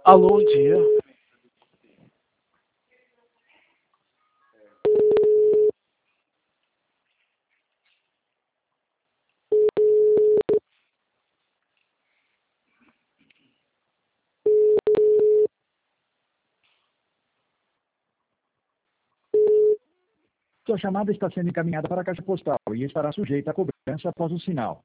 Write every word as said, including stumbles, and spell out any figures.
Alô, bom dia. Sua chamada está sendo encaminhada para a caixa postal e estará sujeita a cobrança após o sinal.